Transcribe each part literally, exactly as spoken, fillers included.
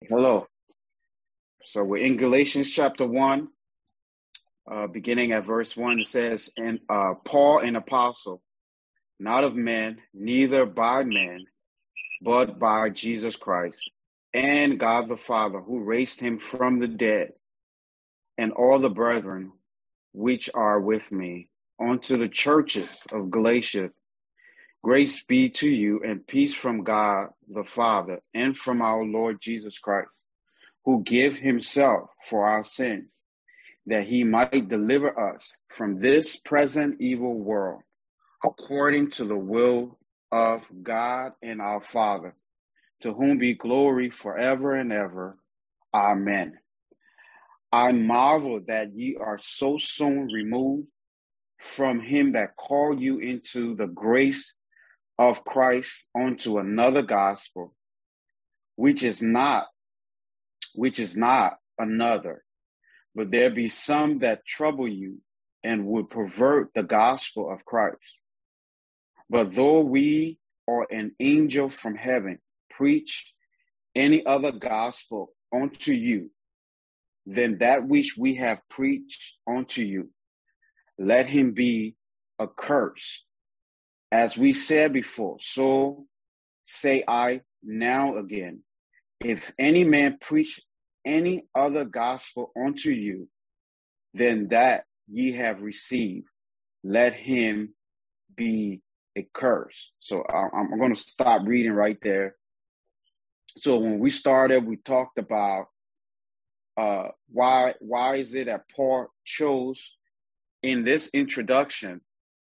Hello. So we're in Galatians chapter one, uh, beginning at verse one. It says, and uh, Paul, an apostle, not of men, neither by men, but by Jesus Christ, and God the Father, who raised him from the dead, and all the brethren which are with me, unto the churches of Galatia. Grace be to you, and peace from God the Father, and from our Lord Jesus Christ, who gave himself for our sins, that he might deliver us from this present evil world, according to the will of God and our Father, to whom be glory forever and ever. Amen. I marvel that ye are so soon removed from him that called you into the grace of Christ unto another gospel, which is not which is not another, but there be some that trouble you and would pervert the gospel of Christ. But though we or an angel from heaven preach any other gospel unto you than that which we have preached unto you, let him be accursed. As we said before, so say I now again, if any man preach any other gospel unto you than that ye have received, let him be accursed. So I'm, I'm going to stop reading right there. So when we started, we talked about uh, why why is it that Paul chose in this introduction,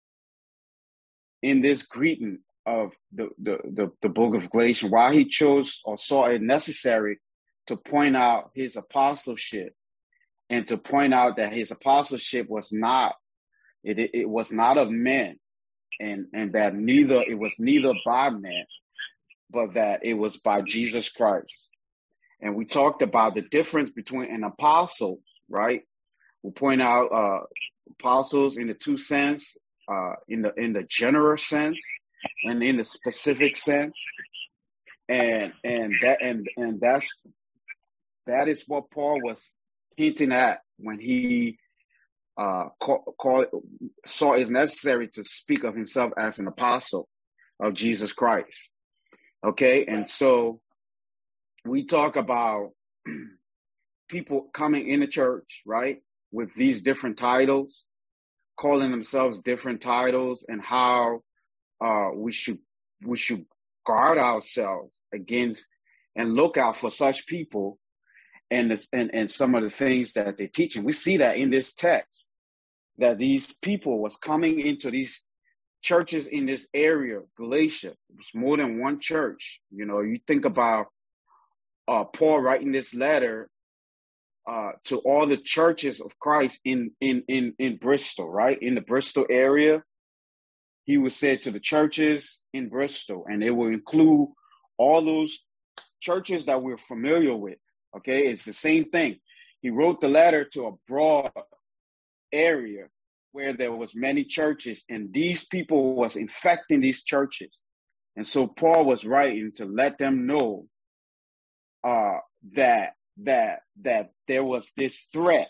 in this greeting of the, the, the, the book of Galatians, why he chose or saw it necessary to point out his apostleship and to point out that his apostleship was not, it, it, it was not of men, and, and that neither, it was neither by men, but that it was by Jesus Christ. And we talked about the difference between an apostle, right? We'll point out uh, apostles in the two sense, uh, in the in the general sense and in the specific sense, and and that and and that's that is what Paul was hinting at when he uh, call, call, saw it necessary to speak of himself as an apostle of Jesus Christ. Okay, and so we talk about people coming in the church, right, with these different titles, calling themselves different titles, and how uh, we should we should guard ourselves against and look out for such people and the, and and some of the things that they're teaching. We see that in this text, that these people was coming into these churches in this area, Galatia. It was more than one church. You know, you think about uh, Paul writing this letter Uh, to all the churches of Christ in, in, in, in Bristol, right? In the Bristol area. He was said to the churches in Bristol, and it will include all those churches that we're familiar with, okay? It's the same thing. He wrote the letter to a broad area where there was many churches, and these people was infecting these churches. And so Paul was writing to let them know uh, that that that there was this threat,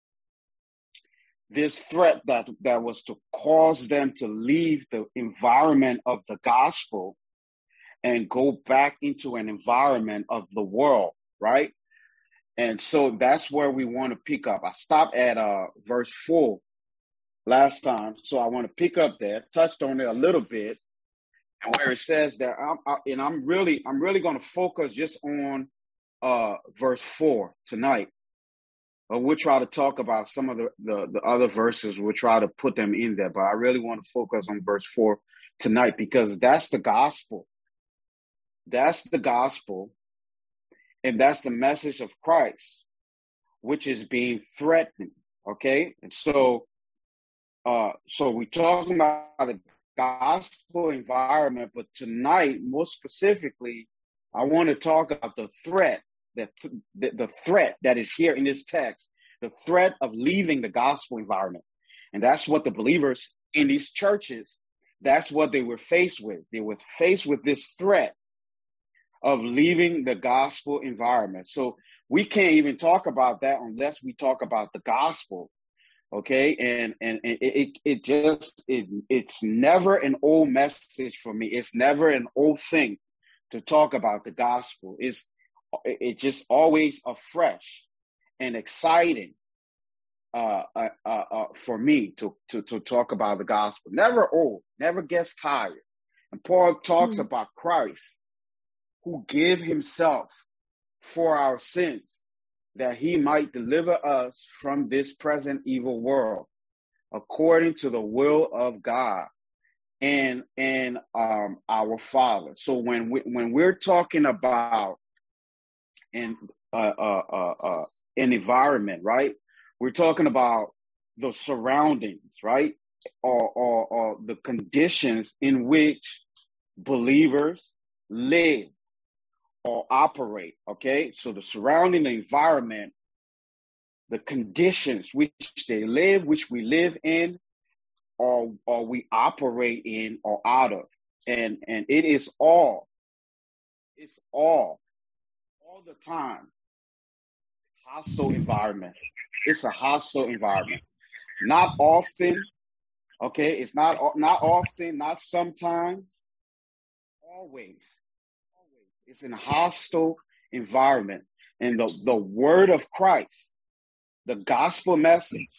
this threat that, that was to cause them to leave the environment of the gospel and go back into an environment of the world, right? And so that's where we want to pick up. I stopped at uh, verse four last time, so I want to pick up there, touched on it a little bit, and where it says that, I'm, I, and I'm really, I'm really going to focus just on uh verse four tonight, but we'll try to talk about some of the, the the other verses. We'll try to put them in there, but I really want to focus on verse four tonight, because that's the gospel. That's the gospel, and that's the message of Christ, which is being threatened. Okay, and so uh so we're talking about the gospel environment, but tonight, more specifically, I want to talk about the threat, that the, the threat that is here in this text, the threat of leaving the gospel environment. And that's what the believers in these churches, that's what they were faced with. They were faced with this threat of leaving the gospel environment. So we can't even talk about that unless we talk about the gospel. Okay, and and, and it, it it just it it's never an old message for me. It's never an old thing to talk about the gospel. It's it just always afresh and exciting uh, uh, uh, uh, for me to, to to talk about the gospel. Never old, never gets tired. And Paul talks mm-hmm. about Christ, who gave himself for our sins, that he might deliver us from this present evil world, according to the will of God and and um, our Father. So when we when we're talking about an uh, uh, uh, uh, an environment, right? We're talking about the surroundings, right, or, or or the conditions in which believers live or operate. Okay, so the surrounding environment, the conditions which they live, which we live in, or or we operate in or out of, and and it is all, it's all, all the time, hostile environment. It's a hostile environment. Not often, okay. It's not not often, not sometimes. Always, always. It's a hostile environment, and the the word of Christ, the gospel message,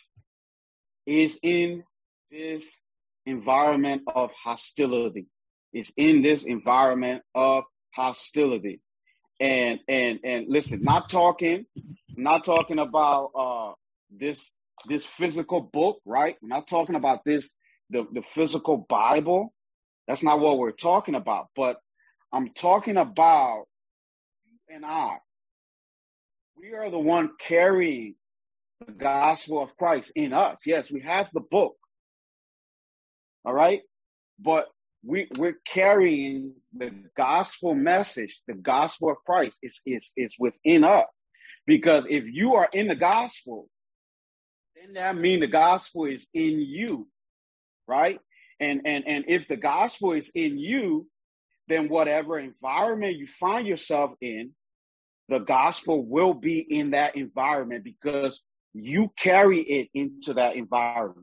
is in this environment of hostility. It's in this environment of hostility. And and and listen, not talking, not talking about uh this this physical book, right? We're not talking about this, the, the physical Bible. That's not what we're talking about. But I'm talking about you and I. We are the one carrying the gospel of Christ in us. Yes, we have the book. All right. But we, we're carrying the gospel message. The gospel of Christ is, is, is within us. Because if you are in the gospel, then that means the gospel is in you. Right. And, and, and if the gospel is in you, then whatever environment you find yourself in, the gospel will be in that environment because you carry it into that environment.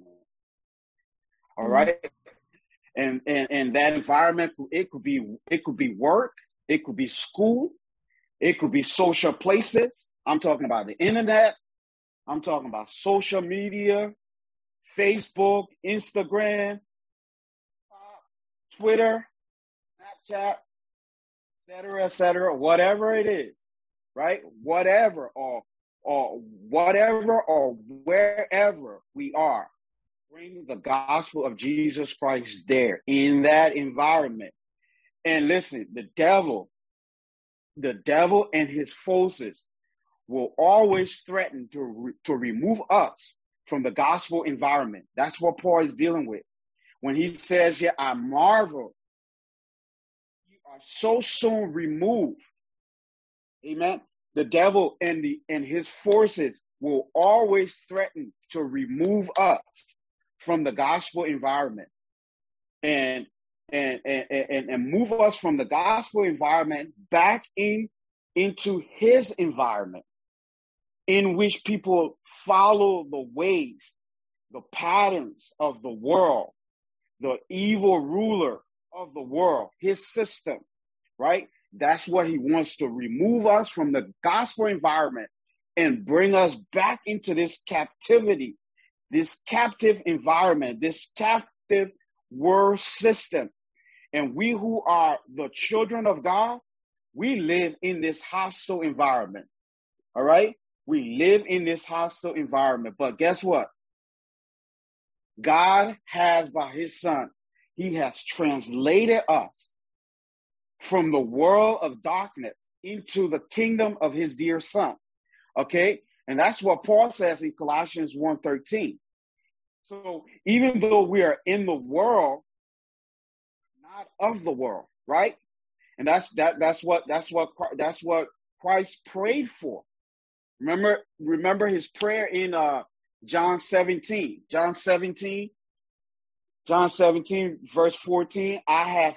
All right. And, and, and that environment, it could be, it could be work. It could be school. It could be social places. I'm talking about the internet. I'm talking about social media, Facebook, Instagram, Twitter, Snapchat, et cetera, et cetera, whatever it is, right? Whatever, or, or whatever, or wherever we are. Bring the gospel of Jesus Christ there in that environment. And listen, the devil, the devil and his forces will always threaten to, re- to remove us from the gospel environment. That's what Paul is dealing with. When he says, yeah, I marvel, you are so soon removed. Amen. The devil and the and his forces will always threaten to remove us from the gospel environment and and, and, and, and move us from the gospel environment back in into his environment, in which people follow the ways, the patterns of the world, the evil ruler of the world, his system, right? That's what he wants, to remove us from the gospel environment and bring us back into this captivity, this captive environment, this captive world system. And we who are the children of God, we live in this hostile environment. All right? We live in this hostile environment. But guess what? God has, by his son, he has translated us from the world of darkness into the kingdom of his dear son. Okay? And that's what Paul says in Colossians one thirteen. So even though we are in the world, not of the world, right? And that's that that's what that's what that's what Christ prayed for. Remember, remember his prayer in uh, John seventeen. John seventeen, John seventeen, verse fourteen. I have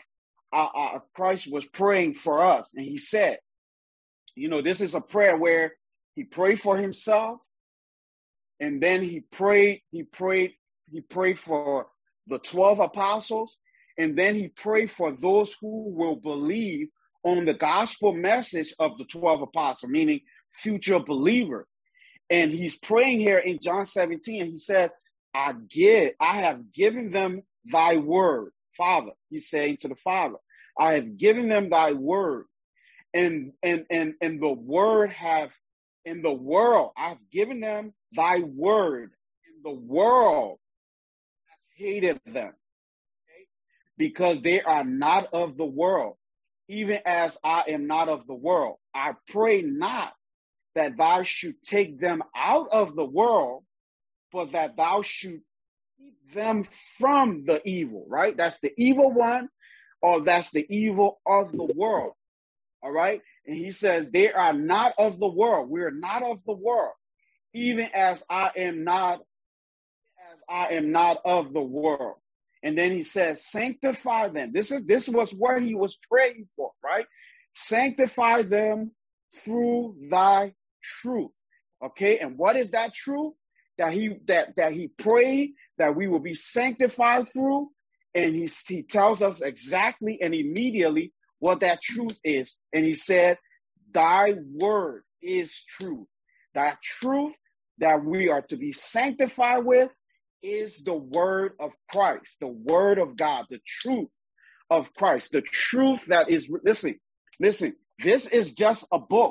uh, uh, Christ was praying for us, and he said, you know, this is a prayer where he prayed for himself, and then he prayed, he prayed, he prayed for the twelve apostles, and then he prayed for those who will believe on the gospel message of the twelve apostles, meaning future believers. And he's praying here in John seventeen, and he said, I give, I have given them thy word, Father. He's saying to the Father, I have given them thy word. And and and and the word have in the world, I've given them thy word. In the world has hated them, okay? Because they are not of the world, even as I am not of the world. I pray not that thou should take them out of the world, but that thou should keep them from the evil, right? That's the evil one, or that's the evil of the world, all right? And he says, they are not of the world. We are not of the world, even as I am not, as I am not of the world. And then he says, sanctify them. This is this was what he was praying for, right? Sanctify them through thy truth. Okay, and what is that truth that he that that he prayed that we will be sanctified through? And he, he tells us exactly and immediately what that truth is. And he said, thy word is true. That truth that we are to be sanctified with is the word of Christ, the word of God, the truth of Christ, the truth that is, listen, listen, this is just a book.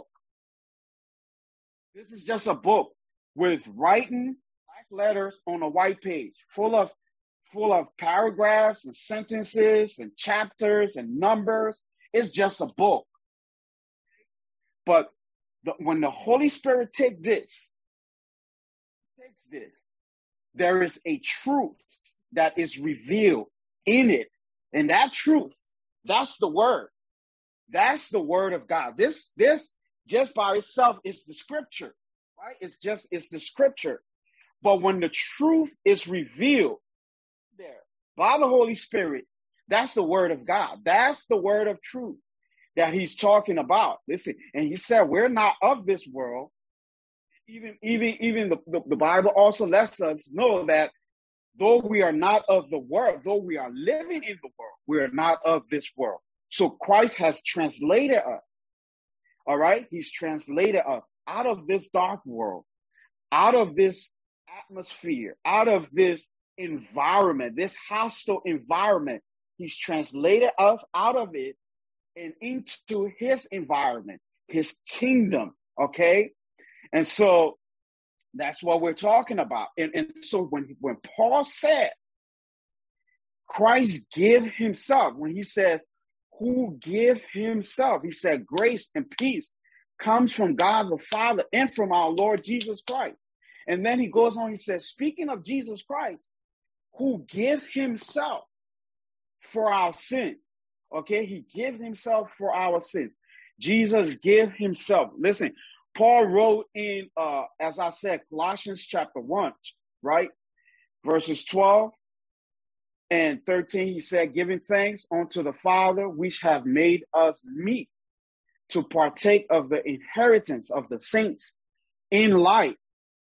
This is just a book with writing black letters on a white page, full of full of paragraphs and sentences and chapters and numbers. It's just a book. But the, when the Holy Spirit takes this, takes this, there is a truth that is revealed in it. And that truth, that's the word. That's the word of God. This, this just by itself is the scripture, right? It's just, it's the scripture. But when the truth is revealed there by the Holy Spirit, that's the word of God. That's the word of truth that he's talking about. Listen, and he said, we're not of this world. Even, even, even the, the, the Bible also lets us know that though we are not of the world, though we are living in the world, we are not of this world. So Christ has translated us. All right? He's translated us out of this dark world, out of this atmosphere, out of this environment, this hostile environment. He's translated us out of it and into his environment, his kingdom, okay? And so that's what we're talking about. And, and so when, when Paul said, Christ give himself, when he said, who give himself, he said, grace and peace comes from God the Father and from our Lord Jesus Christ. And then he goes on, he says, speaking of Jesus Christ, who give himself for our sin. Okay, he gives himself for our sin. Jesus give himself. Listen, Paul wrote in, uh, as I said, Colossians chapter one, right? Verses twelve and thirteen, he said, giving thanks unto the Father, which have made us meet to partake of the inheritance of the saints in light.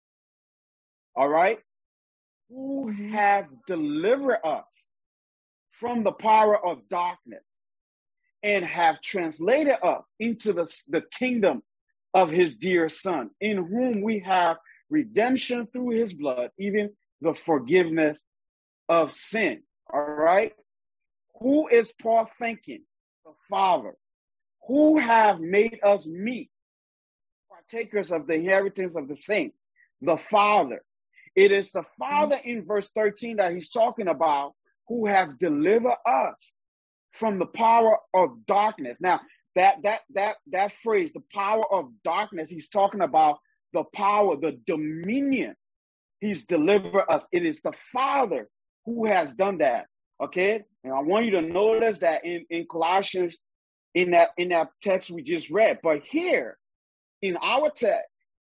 All right? Who have delivered us from the power of darkness and have translated us into the, the kingdom of his dear Son, in whom we have redemption through his blood, even the forgiveness of sin. All right? Who is Paul thanking? The Father. Who have made us meet, partakers of the inheritance of the saints? The Father. It is the Father in verse thirteen that he's talking about, who have delivered us from the power of darkness. Now, that that that that phrase, the power of darkness, he's talking about the power, the dominion. He's delivered us. It is the Father who has done that. Okay? And I want you to notice that in, in Colossians, in that in that text we just read. But here, in our text,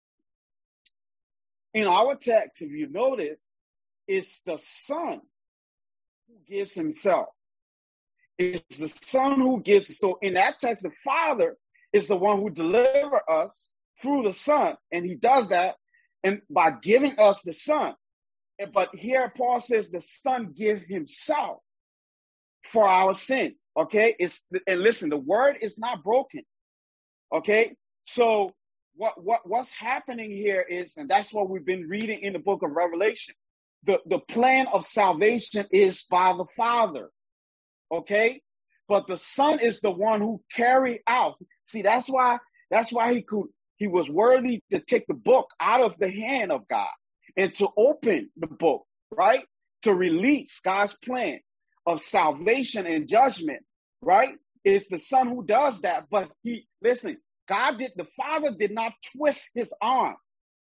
in our text, if you notice, it's the Son who gives himself. It's the Son who gives it. So in that text, the Father is the one who delivers us through the Son. And he does that and by giving us the Son. But here Paul says the Son give himself for our sins. Okay? It's and listen, the word is not broken. Okay? So what, what, what's happening here is, and that's what we've been reading in the book of Revelation, the, the plan of salvation is by the Father. Okay? But the Son is the one who carried out. See, that's why, that's why he could, he was worthy to take the book out of the hand of God and to open the book, right? To release God's plan of salvation and judgment, right? It's the Son who does that. But he, listen, God did, the Father did not twist his arm.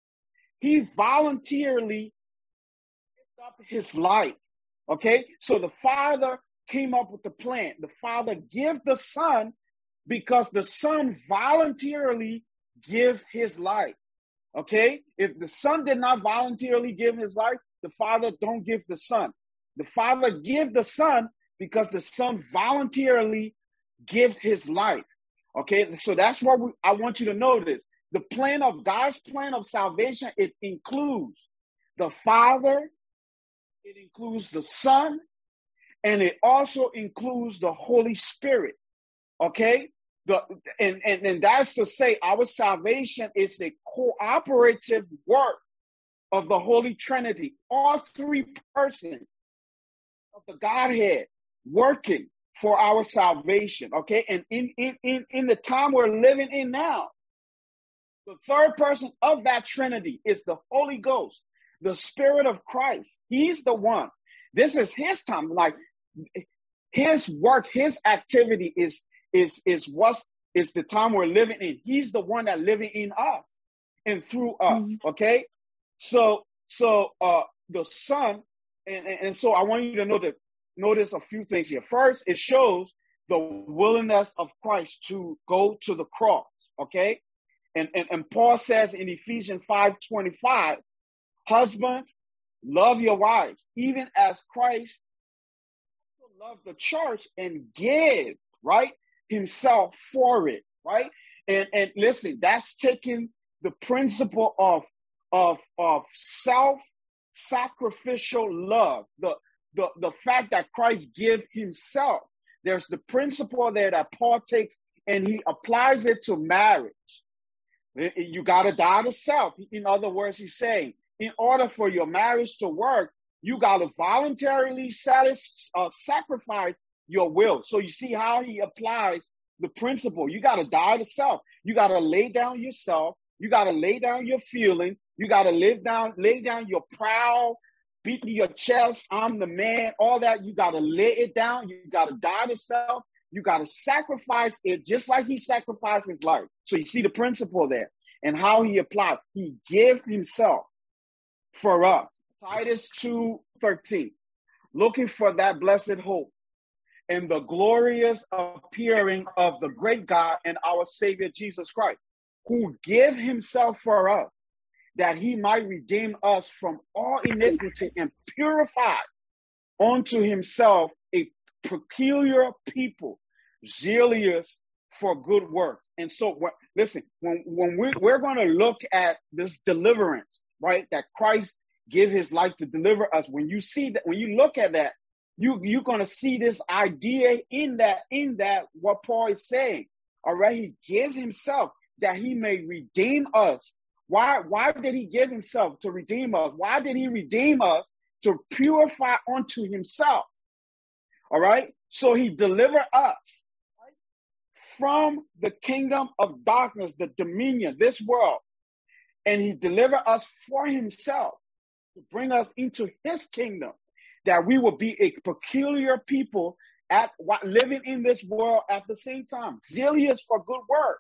He voluntarily gave up his life. Okay? So the Father came up with the plan. The Father give the Son because the Son voluntarily gives his life. Okay? If the Son did not voluntarily give his life, the Father don't give the Son. The Father give the Son because the Son voluntarily gives his life. Okay? So that's what we, I want you to notice. The plan of God's plan of salvation, it includes the Father, it includes the Son, and it also includes the Holy Spirit. Okay? The, and, and, and that's to say our salvation is a cooperative work of the Holy Trinity. All three persons of the Godhead working for our salvation. Okay? And in, in, in, in the time we're living in now, the third person of that Trinity is the Holy Ghost, the Spirit of Christ. He's the one. This is his time. Like his work, his activity is is is what's is the time we're living in. He's the one that living in us and through us. Mm-hmm. Okay, so so uh, the Son, and, and and so I want you to know that notice a few things here. First, it shows the willingness of Christ to go to the cross. Okay, and and, and Paul says in Ephesians five twenty-five, husbands, love your wives, even as Christ love the church and give, right, himself for it, right? And and listen, that's taking the principle of of of self-sacrificial love, the the the fact that Christ give himself. There's the principle there that Paul takes and he applies it to marriage. You got to die to self. In other words, he's saying, in order for your marriage to work, you got to voluntarily satis- uh, sacrifice your will. So you see how he applies the principle. You got to die to self. You got to lay down yourself. You got to lay down your feeling. You got to live down, lay down your proud, beating your chest, I'm the man, all that. You got to lay it down. You got to die to self. You got to sacrifice it just like he sacrificed his life. So you see the principle there and how he applied. He gave himself for us. Titus two thirteen, looking for that blessed hope and the glorious appearing of the great God and our Savior Jesus Christ, who gave himself for us, that he might redeem us from all iniquity and purify unto himself a peculiar people, zealous for good works. And so, when, listen, when, when we, we're going to look at this deliverance, right, that Christ give his life to deliver us. When you see that, when you look at that, you, you're going to see this idea in that, in that, what Paul is saying. All right. He gave himself that he may redeem us. Why, why did he give himself to redeem us? Why did he redeem us? To purify unto himself. All right. So he delivered us, right, from the kingdom of darkness, the dominion, this world. And he delivered us for himself, to bring us into his kingdom, that we will be a peculiar people at living in this world at the same time, zealous for good work.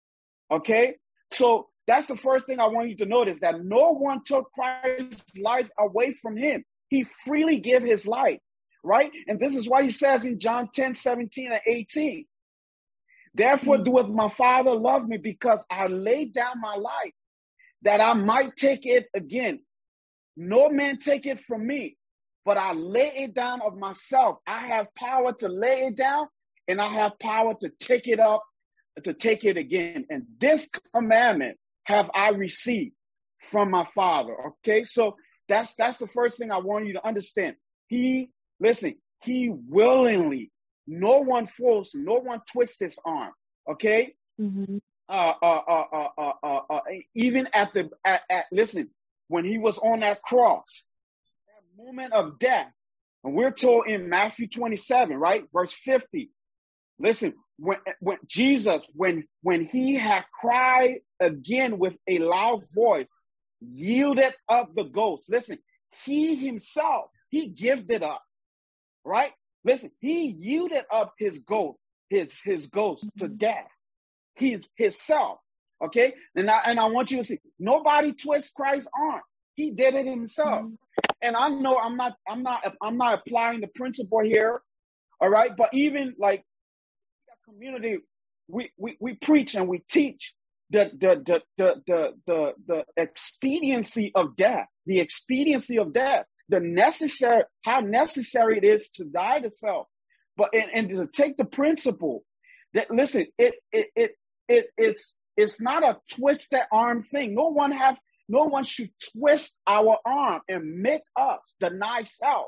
Okay, so that's the first thing I want you to notice, that no one took Christ's life away from him. He freely gave his life, right? And this is why he says in John ten, seventeen and eighteen, therefore doeth my Father love me, because I laid down my life that I might take it again. No man take it from me, but I lay it down of myself. I have power to lay it down, and I have power to take it up, to take it again. And this commandment have I received from my Father. Okay, so that's that's the first thing I want you to understand. He, listen, he willingly, no one forced, no one twists his arm. Okay, mm-hmm. uh, uh, uh, uh, uh, uh, uh, even at the at, at listen, when he was on that cross, that moment of death, and we're told in Matthew twenty-seven, right, verse fifty. Listen, when when Jesus, when when he had cried again with a loud voice, yielded up the ghost. Listen, he himself, he gifted up, right? Listen, he yielded up his ghost, his his ghost to death. He himself, okay? And I and I want you to see, nobody twists Christ's arm. He did it himself. Mm-hmm. And I know I'm not, I'm not, I'm not applying the principle here, all right? But even like community, we we we preach and we teach the the the the the the, the expediency of death, the expediency of death, the necessary, how necessary it is to die to self. But and, and to take the principle that, listen, it it it it it's it's not a twisted arm thing. No one have no one should twist our arm and make us deny self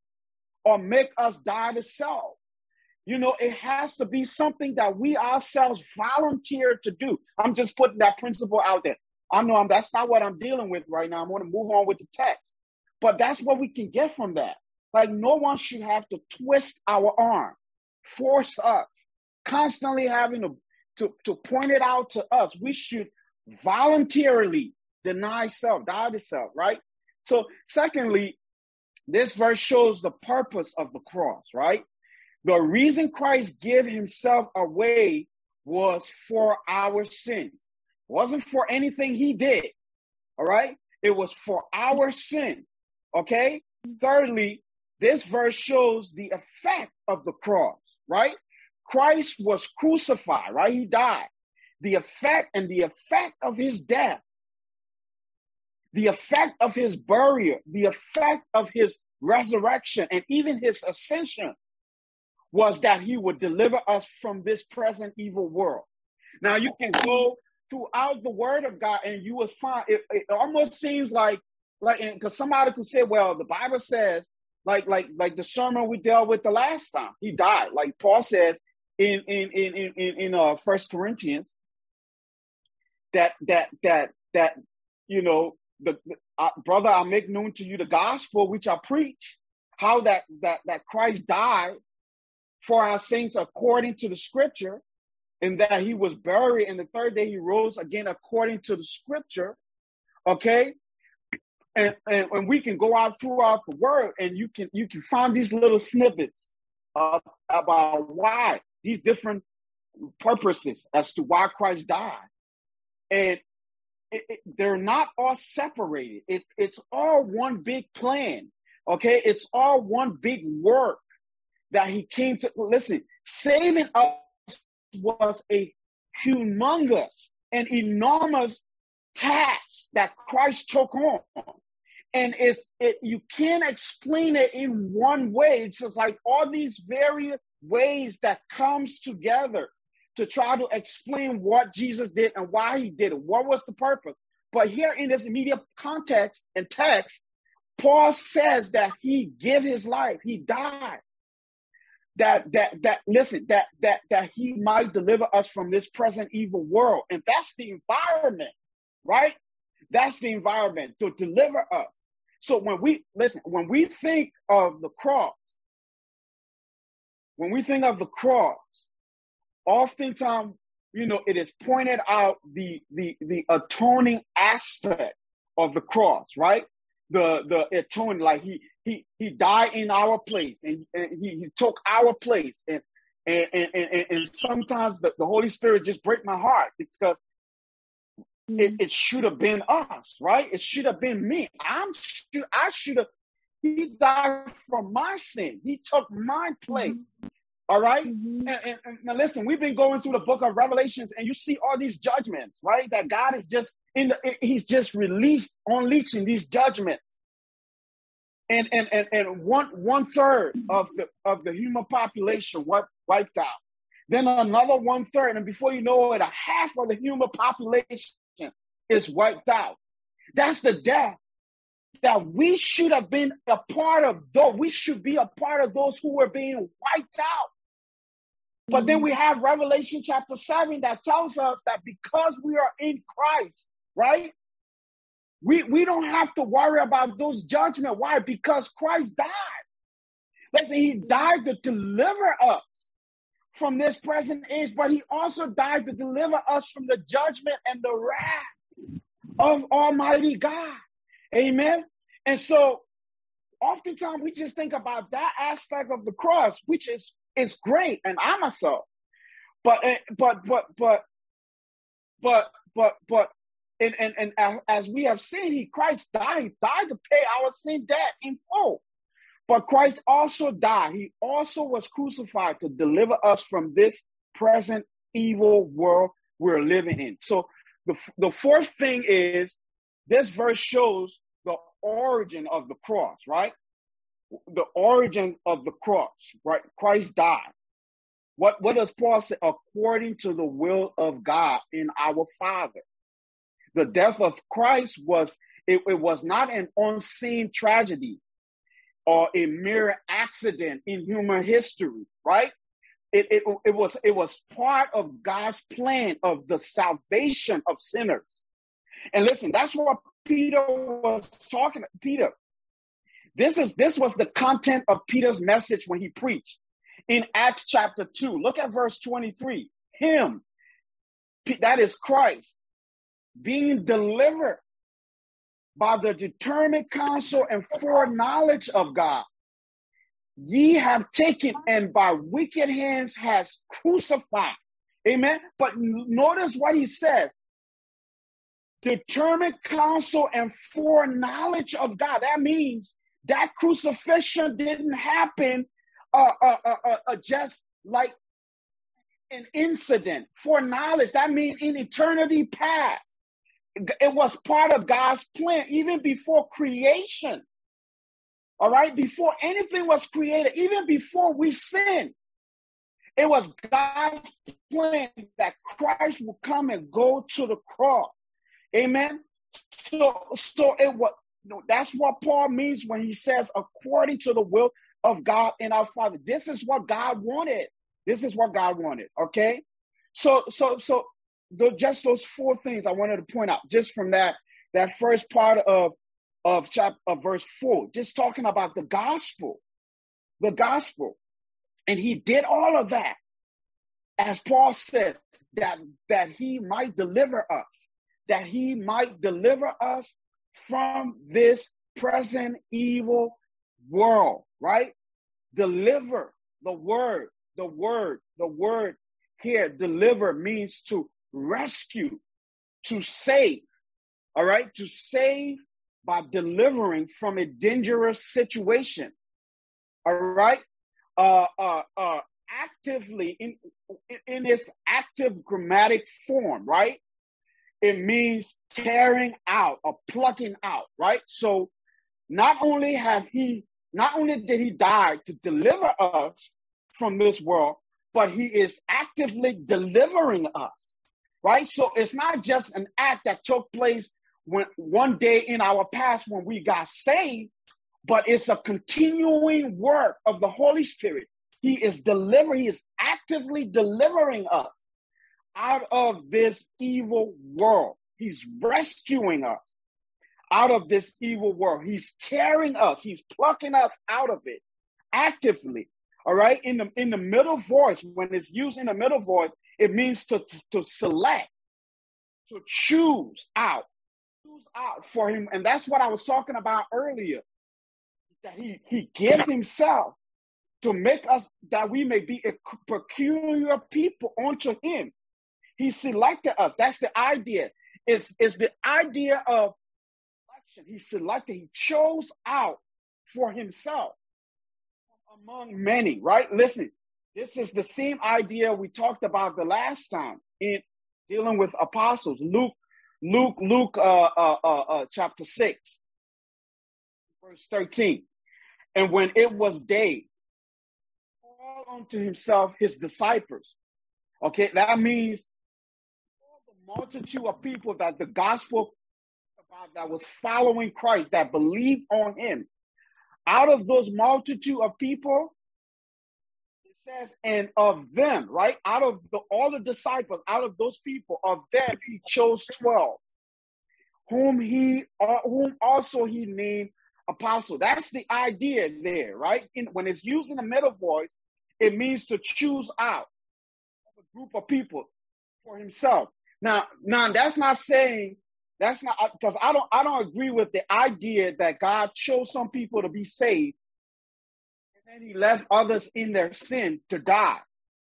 or make us die to self. You know, it has to be something that we ourselves volunteer to do. I'm just putting that principle out there. I know I'm, that's not what I'm dealing with right now. I'm going to move on with the text. But that's what we can get from that. Like, no one should have to twist our arm, force us, constantly having to, to, to point it out to us. We should voluntarily deny self, die to self, right? So, secondly, this verse shows the purpose of the cross, right? The reason Christ gave himself away was for our sins. It wasn't for anything he did, all right? It was for our sin, okay? Thirdly, this verse shows the effect of the cross, right? Christ was crucified, right? He died. The effect and the effect of his death, the effect of his burial, the effect of his resurrection, and even his ascension was that he would deliver us from this present evil world. Now, you can go throughout the word of God and you will find, it, it almost seems like, like, because somebody could say, well, the Bible says, like, like, like the sermon we dealt with the last time, he died. Like Paul says in, in, in, in, in, in uh, First Corinthians, that, that, that, that, you know, the, the uh, brother, I make known to you the gospel, which I preach, how that, that, that Christ died for our saints according to the scripture, and that he was buried, and the third day he rose again according to the scripture, okay? And, and, and we can go out throughout the word, and you can you can find these little snippets uh, about why, these different purposes as to why Christ died. And it, it, they're not all separated. It, it's all one big plan, okay? It's all one big work that he came to. Listen, saving us was a humongous and enormous task that Christ took on. And if it, you can't explain it in one way, it's just like all these various ways that comes together to try to explain what Jesus did and why he did it. What was the purpose? But here in this immediate context and text, Paul says that he gave his life, he died. That, that, that, listen, that, that, that he might deliver us from this present evil world. And that's the environment, right? That's the environment to deliver us. So when we, listen, when we think of the cross, when we think of the cross, oftentimes, you know, it is pointed out the, the, the atoning aspect of the cross, right? The, the atoning, like he, He he died in our place, and, and he, he took our place. And and and, and, and sometimes the, the Holy Spirit just break my heart because mm-hmm. it, it should have been us, right? It should have been me. I'm should I should have. He died for my sin. He took my place. Mm-hmm. All right. Mm-hmm. And, and, and now listen, we've been going through the book of Revelations, and you see all these judgments, right? That God is just in the, he's just released, unleashing these judgments. And and and, and one one third of the of the human population what wiped out. Then another one third, and before you know it, a half of the human population is wiped out. That's the death that we should have been a part of, though we should be a part of those who were being wiped out. But mm-hmm. then we have Revelation chapter seven that tells us that because we are in Christ, right? We, we don't have to worry about those judgments. Why? Because Christ died. Listen, he died to deliver us from this present age, but he also died to deliver us from the judgment and the wrath of Almighty God. Amen. And so oftentimes we just think about that aspect of the cross, which is, is great. And I myself, but, but, but, but, but, but, but, and, and, and as we have seen, he, Christ died, he died to pay our sin debt in full. But Christ also died. He also was crucified to deliver us from this present evil world we're living in. So the, the fourth thing is this verse shows the origin of the cross, right? The origin of the cross, right? Christ died. What, what does Paul say? According to the will of God in our Father. The death of Christ was, it, it was not an unseen tragedy or a mere accident in human history, right? It, it, it, was, it was part of God's plan of the salvation of sinners. And listen, that's what Peter was talking about. Peter, this is this was the content of Peter's message when he preached in Acts chapter two. Look at verse twenty-three. Him, that is Christ, being delivered by the determined counsel and foreknowledge of God, ye have taken and by wicked hands has crucified. Amen. But notice what he said. Determined counsel and foreknowledge of God. That means that crucifixion didn't happen uh, uh, uh, uh, uh, just like an incident. Foreknowledge, that means in eternity past. It was part of God's plan even before creation. All right? Before anything was created, even before we sinned, it was God's plan that Christ would come and go to the cross. Amen? So, so it was, no, that's what Paul means when he says, according to the will of God and our Father. This is what God wanted. This is what God wanted. Okay? So, so, so, just those four things I wanted to point out, just from that that first part of of chapter of verse four, just talking about the gospel, the gospel, and he did all of that, as Paul says, that that he might deliver us, that he might deliver us from this present evil world, right? Deliver, the word, the word, the word here, deliver means to rescue, to save, all right? To save by delivering from a dangerous situation, all right? Uh, uh, uh, actively, in, in its active grammatic form, right? It means tearing out or plucking out, right? So not only have he, not only did he die to deliver us from this world, but he is actively delivering us. Right? So it's not just an act that took place when one day in our past when we got saved, but it's a continuing work of the Holy Spirit. He is delivering, he is actively delivering us out of this evil world. He's rescuing us out of this evil world. He's tearing us, he's plucking us out of it actively. All right. In the in the middle voice, when it's used in the middle voice, it means to, to, to select, to choose out, choose out for him. And that's what I was talking about earlier, that he, he gives himself to make us, that we may be a peculiar people unto him. He selected us. That's the idea. It's, it's the idea of selection. He selected, he chose out for himself among many, right? Listen. This is the same idea we talked about the last time in dealing with apostles. Luke, Luke, Luke, uh, uh, uh, uh, chapter six, verse thirteen. And when it was day, called unto himself his disciples. Okay, that means all the multitude of people that the gospel about that was following Christ, that believed on him. Out of those multitude of people, it says, and of them, right? Out of the, all the disciples, out of those people, of them he chose twelve, whom he, uh, whom also he named apostle. That's the idea there, right? In, when it's used in the middle voice, it means to choose out a group of people for himself. Now, now that's not saying that's not because I don't I don't agree with the idea that God chose some people to be saved and then he left others in their sin to die.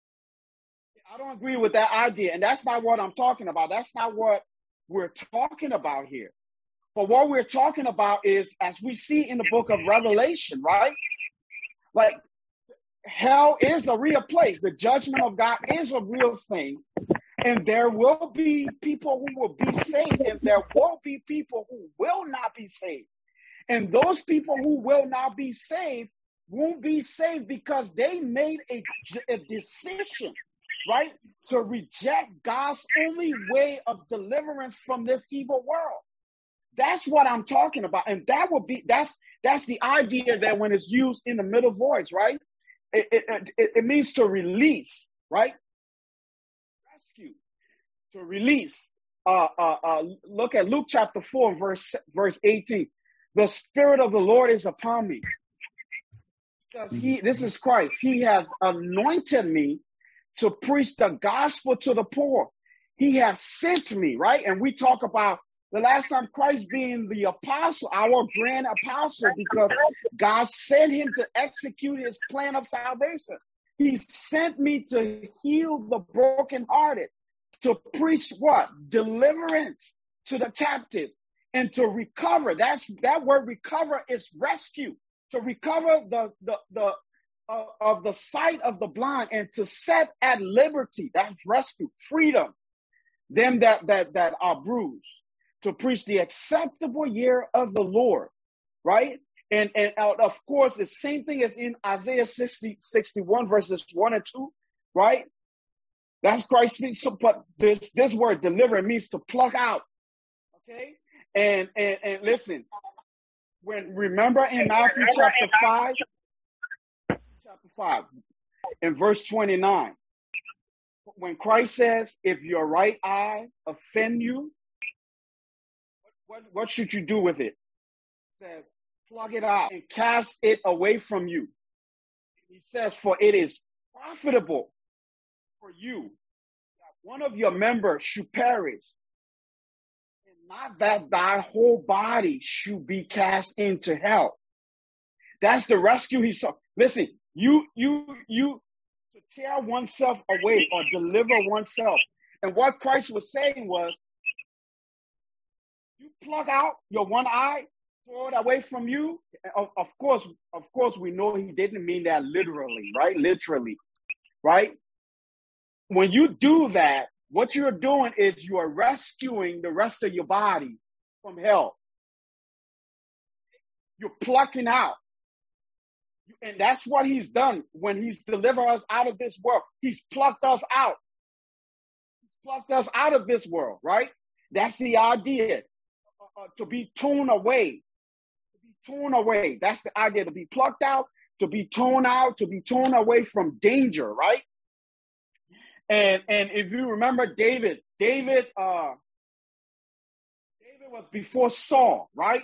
I don't agree with that idea, and that's not what I'm talking about. That's not what we're talking about here. But what we're talking about is, as we see in the book of Revelation, right? Like, hell is a real place. The judgment of God is a real thing. And there will be people who will be saved, and there will be people who will not be saved. And those people who will not be saved won't be saved because they made a, a decision, right, to reject God's only way of deliverance from this evil world. That's what I'm talking about. And that would be, that's that's the idea that when it's used in the middle voice, right, it, it, it, it means to release, right? Rescue, to release. Uh, uh, uh, look at Luke chapter four, and verse, verse eighteen. The Spirit of the Lord is upon me. Because he, this is Christ. He has anointed me to preach the gospel to the poor. He has sent me, right? And we talk about the last time Christ being the apostle, our grand apostle, because God sent him to execute his plan of salvation. He sent me to heal the brokenhearted, to preach what? Deliverance to the captive, and to recover. That's that word recover is rescue. To recover the the the uh, of the sight of the blind, and to set at liberty. That's rescue, freedom. Them that that that are bruised. To preach the acceptable year of the Lord, right? And and uh, of course, the same thing as in Isaiah sixty, sixty-one, verses one and two, right? That's Christ speaks. So, but this this word deliver means to pluck out, okay? And and and listen, when remember in Matthew chapter five, chapter five, in verse twenty-nine, when Christ says, "If your right eye offend you, What, what should you do with it?" It says, plug it out and cast it away from you. He says, for it is profitable for you that one of your members should perish, and not that thy whole body should be cast into hell. That's the rescue he's talking. Listen, you, you, you, to tear oneself away or deliver oneself. And what Christ was saying was, you plug out your one eye, throw it away from you. Of, of course, of course, we know he didn't mean that literally, right? Literally, right? When you do that, what you're doing is you are rescuing the rest of your body from hell. You're plucking out. And that's what he's done when he's delivered us out of this world. He's plucked us out. He's plucked us out of this world, right? That's the idea. Uh, to be torn away, to be torn away. That's the idea, to be plucked out, to be torn out, to be torn away from danger, right? And and if you remember David, David, uh, David was before Saul, right?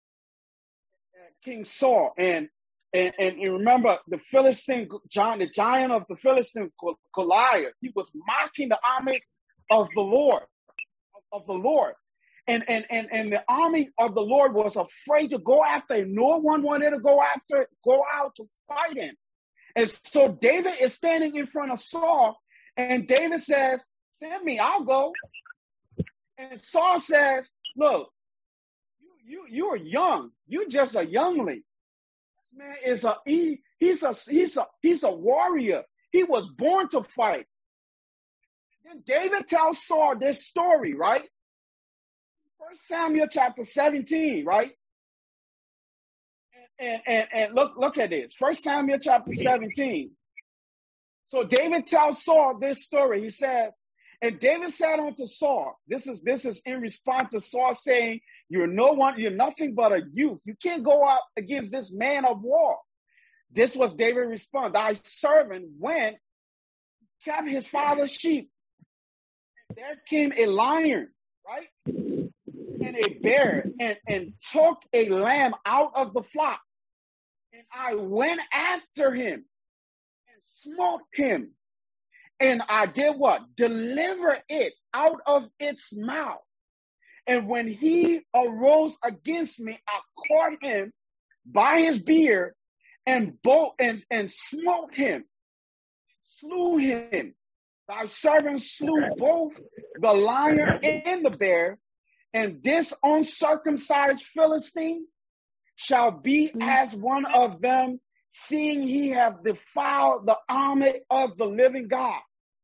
King Saul, and and and you remember the Philistine, John, the giant of the Philistine, Goliath. He was mocking the armies of the Lord, of, of the Lord. And, and and and the army of the Lord was afraid to go after him. No one wanted to go after, go out to fight him. And so David is standing in front of Saul, and David says, "Send me, I'll go." And Saul says, "Look, you you you are young. You're just a youngling. This man is a he, he's a he's a he's a warrior. He was born to fight." Then David tells Saul this story, right? First Samuel chapter seventeen, right? And, and, and look, look at this. First Samuel chapter seventeen. So David tells Saul this story. He says, and David said unto Saul, this is, this is in response to Saul saying, you're no one, you're nothing but a youth. You can't go out against this man of war. This was David's response. Thy servant went, kept his father's sheep. And there came a lion, right? And a bear, and, and took a lamb out of the flock. And I went after him and smote him. And I did what? Deliver it out of its mouth. And when he arose against me, I caught him by his beard and both and, and smote him, slew him. Thy servant slew both the lion and the bear, and this uncircumcised Philistine shall be as one of them, seeing he have defiled the army of the living God.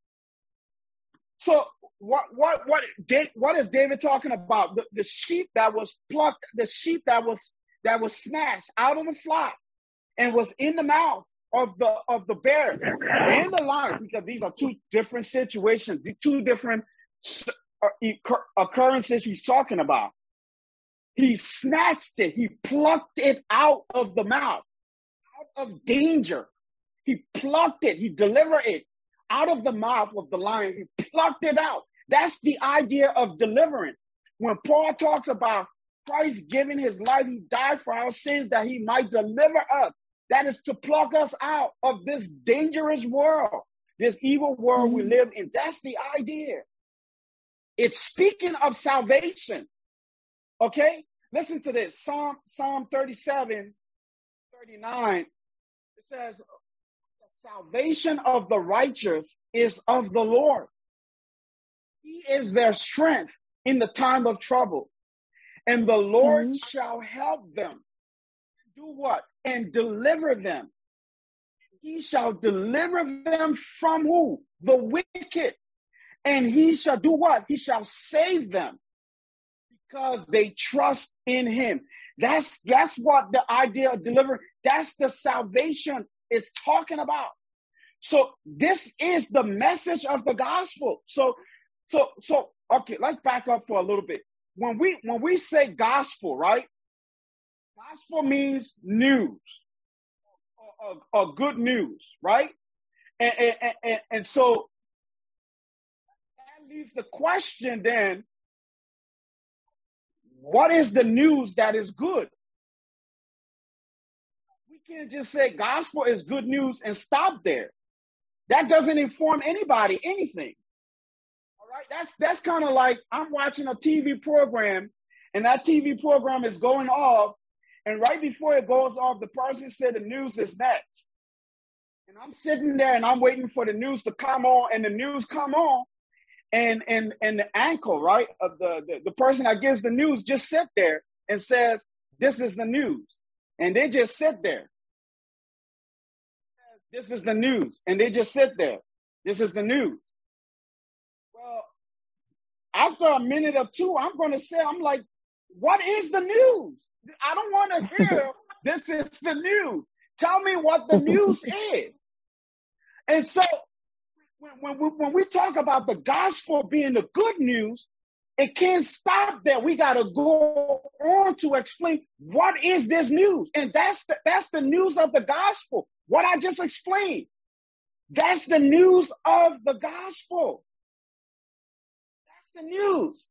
So what what what what is David talking about? The, the sheep that was plucked, the sheep that was that was snatched out of the flock and was in the mouth of the of the bear and the lion, because these are two different situations, two different occurrences he's talking about. He snatched it, he plucked it out of the mouth, out of danger. He plucked it, he delivered it out of the mouth of the lion. He plucked it out. That's the idea of deliverance. When Paul talks about Christ giving his life, he died for our sins that he might deliver us. That is to pluck us out of this dangerous world, this evil world we live in. That's the idea. It's speaking of salvation. Okay? Listen to this. Psalm, Psalm thirty-seven, thirty-nine. It says, the salvation of the righteous is of the Lord. He is their strength in the time of trouble. And the Lord mm-hmm. shall help them. Do what? And deliver them. He shall deliver them from who? The wicked. And he shall do what? He shall save them because they trust in him. That's, that's what the idea of deliverance, that's the salvation is talking about. So this is the message of the gospel. So, so, so, okay, let's back up for a little bit. When we, when we say gospel, right? Gospel means news, or, or, or good news, right? And, and, and, and so that leaves the question then, what is the news that is good? We can't just say gospel is good news and stop there. That doesn't inform anybody anything. All right, that's that's kind of like I'm watching a T V program, and that T V program is going off, and right before it goes off, the person said the news is next. And I'm sitting there and I'm waiting for the news to come on, and the news come on, and and and the anchor, right, of the, the, the person that gives the news just sit there and says, this is the news. And they just sit there. This is the news. And they just sit there. This is the news. Well, after a minute or two, I'm going to say, I'm like, what is the news? I don't want to hear this is the news. Tell me what the news is. And so when, when, we, when we talk about the gospel being the good news, it can't stop there. We got to go on to explain what is this news. And that's the, that's the news of the gospel. What I just explained. That's the news of the gospel. That's the news.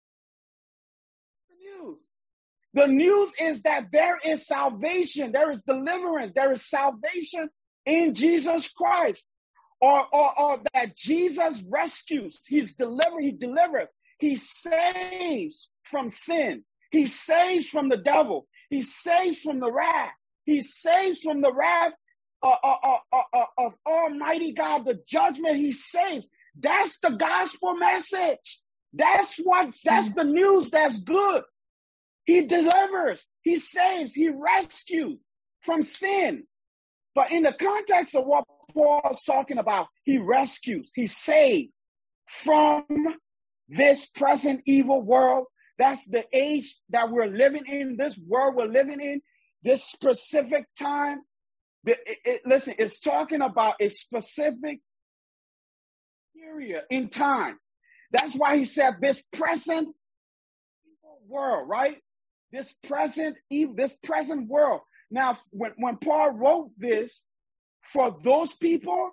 The news. The news is that there is salvation, there is deliverance, there is salvation in Jesus Christ. Or, or, or that Jesus rescues, he's delivered, he delivers, he saves from sin, he saves from the devil, he saves from the wrath, he saves from the wrath uh, uh, uh, uh, uh, of Almighty God, the judgment he saves. That's the gospel message. That's what, that's the news that's good. He delivers, he saves, he rescues from sin. But in the context of what Paul's talking about, he rescues, he saves from this present evil world. That's the age that we're living in, this world we're living in. this specific time, the, it, it, listen, it's talking about a specific period in time. That's why he said this present world, right? This present, this present world. Now, when, when Paul wrote this, for those people,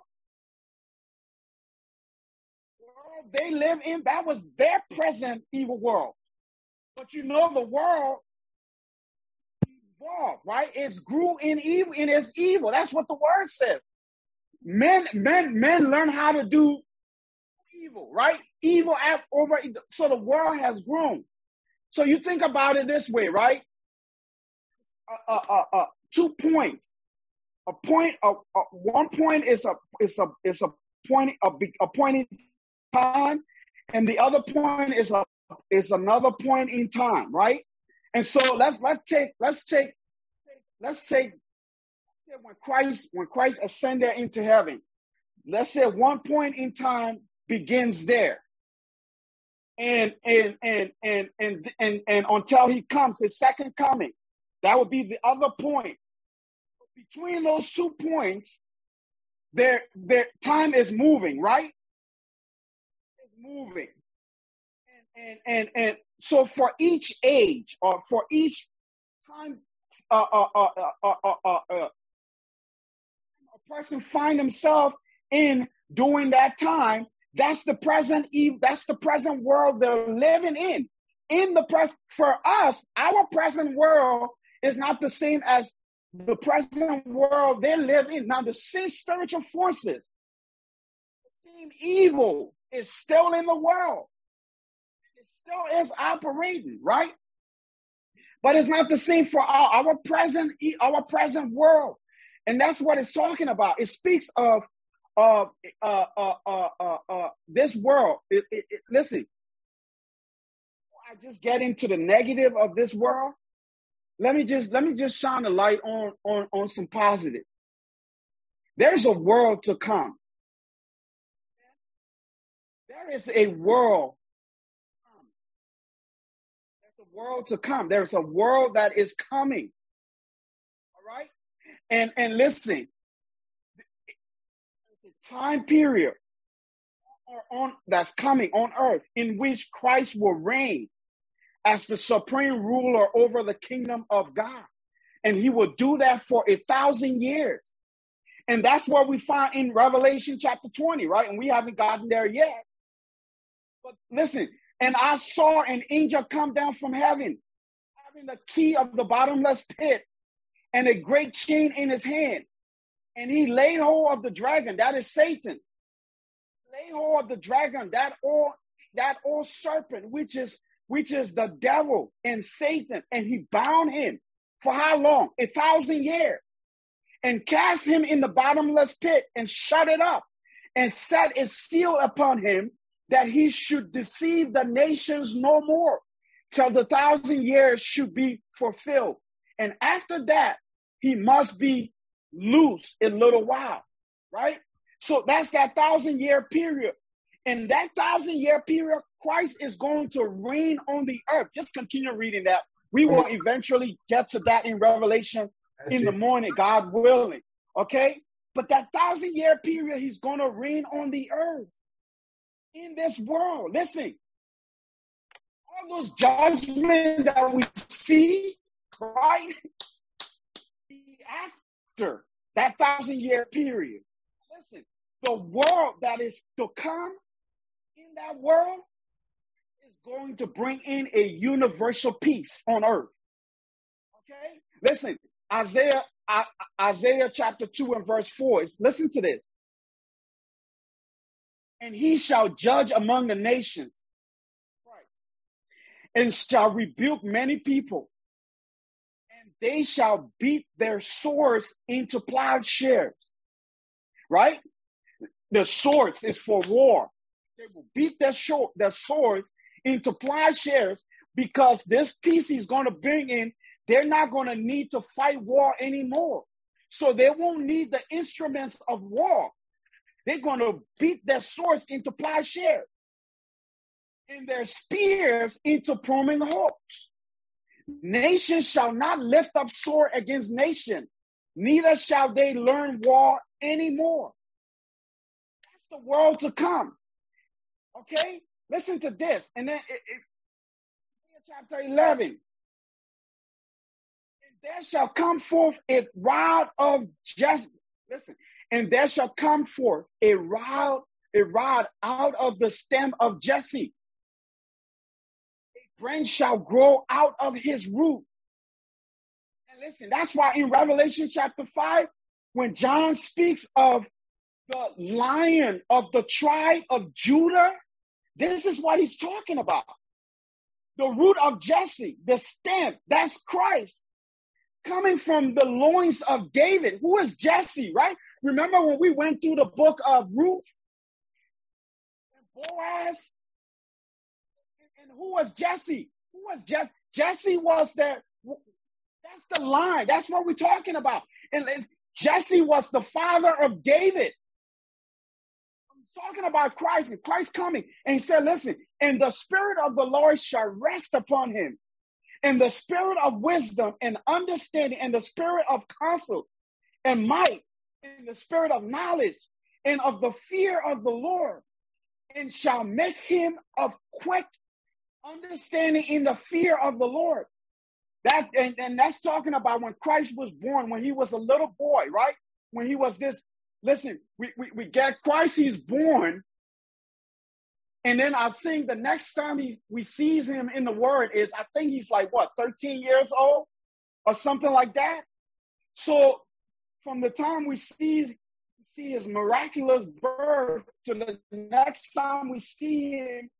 they live in, that was their present evil world. But you know, the world evolved, right? It's grew in evil, in its evil. That's what the word says. Men, men, men learn how to do evil, right? Evil act over, so the world has grown. So you think about it this way, right? Uh, uh, uh, uh, two points. A point, uh, uh, one point is a, is a, is a point, a, a point in time, and the other point is a, is another point in time, right? And so let's let's take let's take let's take when Christ when Christ ascended into heaven. Let's say one point in time begins there, and and and and and and, and until he comes, his second coming, that would be the other point. Between those two points, their their time is moving, right? It's moving, and and and, and so for each age or for each time, uh, uh, uh, uh, uh, uh, uh, a person find himself in during that time. That's the present eve. That's the present world they're living in. In the present, for us, our present world is not the same as the present world they live in. Now, the same spiritual forces, the same evil is still in the world. It still is operating, right? But it's not the same for our, our present our present world. And that's what it's talking about. It speaks of uh, uh, uh, uh, uh, uh, this world. It, it, it, listen, I just get into the negative of this world. Let me just let me just shine a light on, on, on some positive. There's a world to come. There is a world. There's a world to come. There's a world that is coming. All right? And and listen, there's a time period on, that's coming on earth in which Christ will reign as the supreme ruler over the kingdom of God. And he will do that for a thousand years. And that's what we find in Revelation chapter twenty, right? And we haven't gotten there yet. But listen, and I saw an angel come down from heaven, having the key of the bottomless pit and a great chain in his hand. And he laid hold of the dragon, that is Satan. Laid hold of the dragon, that old, that old serpent, which is which is the devil and Satan, and he bound him for how long? A thousand years, and cast him in the bottomless pit and shut it up, and set a seal upon him that he should deceive the nations no more, till the thousand years should be fulfilled. And after that, he must be loose in a little while, right? So that's that thousand year period. In that thousand year period, Christ is going to reign on the earth. Just continue reading that. We will eventually get to that in Revelation in the morning, God willing. Okay? But that thousand year period, he's going to reign on the earth in this world. Listen, all those judgments that we see, right? After that thousand year period. Listen, the world that is to come in that world is going to bring in a universal peace on earth. Okay? Listen, Isaiah, uh, Isaiah chapter two and verse four. Listen to this. And he shall judge among the nations, right, and shall rebuke many people, and they shall beat their swords into plowshares. Right? The swords is for war. They will beat their, short, their swords into plowshares, because this peace he's going to bring in, they're not going to need to fight war anymore. So they won't need the instruments of war. They're going to beat their swords into plowshares and their spears into pruning hooks. Nation shall not lift up sword against nation, neither shall they learn war anymore. That's the world to come. Okay? Listen to this. And then it, it, chapter eleven. And there shall come forth a rod of Jesse. Listen. And there shall come forth a rod, a rod out of the stem of Jesse. A branch shall grow out of his root. And listen, that's why in Revelation chapter five, when John speaks of the lion of the tribe of Judah, this is what he's talking about. The root of Jesse, the stem, that's Christ, coming from the loins of David. Who is Jesse, right? Remember when we went through the book of Ruth and Boaz? And who was Jesse? Who was Jesse? Jesse was the, that's the line. That's what we're talking about. And Jesse was the father of David. I'm talking about Christ and Christ coming. And he said, listen, and the Spirit of the Lord shall rest upon him. And the spirit of wisdom and understanding and the spirit of counsel and might and the spirit of knowledge and of the fear of the Lord, and shall make him of quick understanding in the fear of the Lord. That and, and that's talking about when Christ was born, when he was a little boy, right? When he was this, listen, we, we, we get Christ, he's born. And then I think the next time he, we sees him in the word is, I think he's like, what, thirteen years old or something like that. So from the time we see, see his miraculous birth to the next time we see him,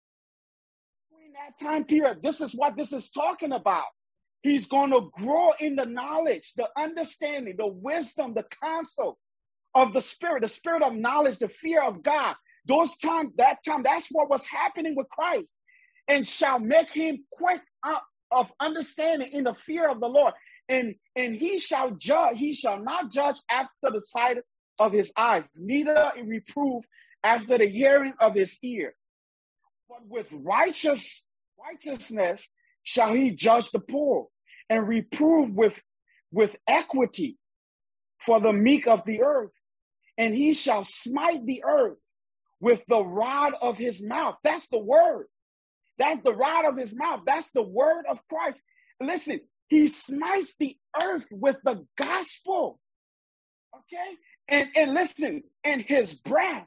during that time period, this is what this is talking about. He's going to grow in the knowledge, the understanding, the wisdom, the counsel of the Spirit, the spirit of knowledge, the fear of God. Those time, that time, that's what was happening with Christ. And shall make him quick up of understanding in the fear of the Lord. And, and he shall judge, he shall not judge after the sight of his eyes, neither reprove after the hearing of his ear. But with righteous righteousness shall he judge the poor, and reprove with, with equity for the meek of the earth. And he shall smite the earth with the rod of his mouth. That's the word. That's the rod of his mouth. That's the word of Christ. Listen, he smites the earth with the gospel. Okay? And, and listen, and his breath,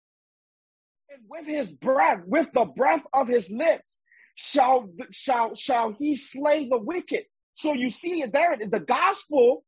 and with his breath, with the breath of his lips, shall, shall, shall he slay the wicked. So you see it there, the gospel,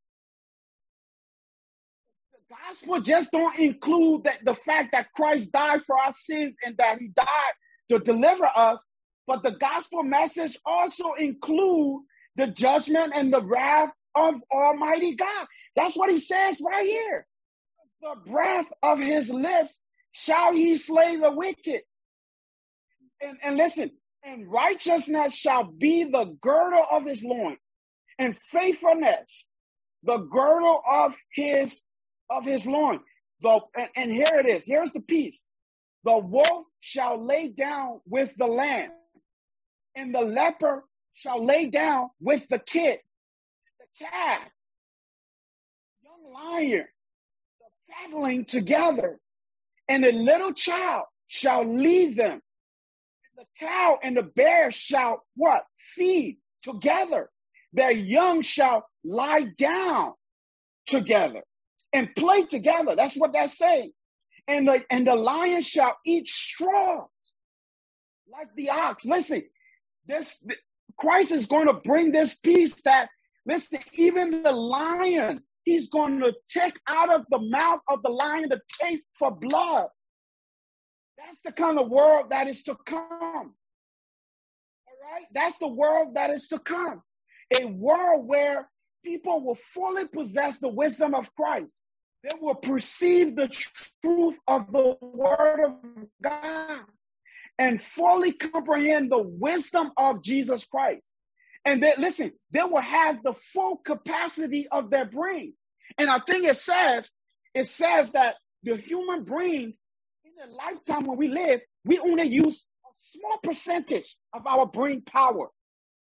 the gospel just don't include that the fact that Christ died for our sins and that he died to deliver us, but the gospel message also include the judgment and the wrath of Almighty God. That's what he says right here. The breath of his lips shall he slay the wicked. And, and listen, and righteousness shall be the girdle of his loins, and faithfulness the girdle of his of his loins. The, and, and here it is. Here's the piece. The wolf shall lay down with the lamb, and the leopard shall lay down with the kid, the calf, young lion, the fatling together, and a little child shall lead them. The cow and the bear shall what? Feed together. Their young shall lie down together and play together. That's what that's saying. And the, and the lion shall eat straw like the ox. Listen, this Christ is going to bring this peace that, listen, even the lion, he's going to take out of the mouth of the lion the taste for blood. That's the kind of world that is to come. All right? That's the world that is to come. A world where people will fully possess the wisdom of Christ. They will perceive the truth of the word of God and fully comprehend the wisdom of Jesus Christ. And they, listen, they will have the full capacity of their brain. And I think it says, it says that the human brain, in a lifetime when we live, we only use a small percentage of our brain power.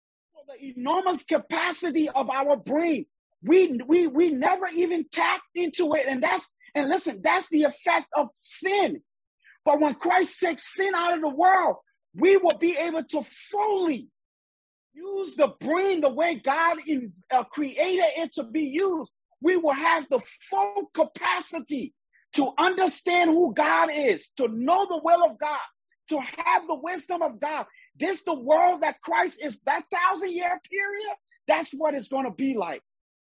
the enormous capacity of our brain. We, we, we never even tapped into it. And that's, and listen, that's the effect of sin. But when Christ takes sin out of the world, we will be able to fully use the brain the way God is, uh, created it to be used. We will have the full capacity to understand who God is, to know the will of God, to have the wisdom of God. This the world that Christ is, that thousand year period, that's what it's going to be like.